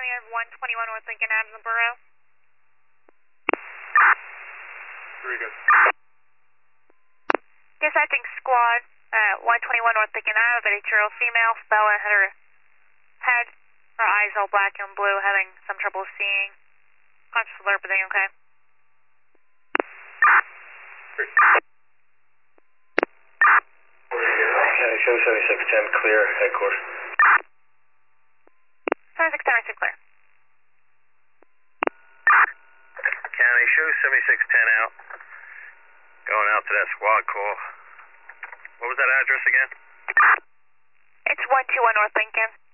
County, I have 121 North Lincoln Ave in the borough. Very good. Dispatching squad, 121 North Lincoln Ave, a material female, Bella had her head, her eyes all black and blue, having some trouble seeing. Conscious alert, everything okay? Great. County show 7610 clear, headquarters. 7610, I said clear. County show 7610 out. Going out to that squad call. What was that address again? It's 121 North Lincoln.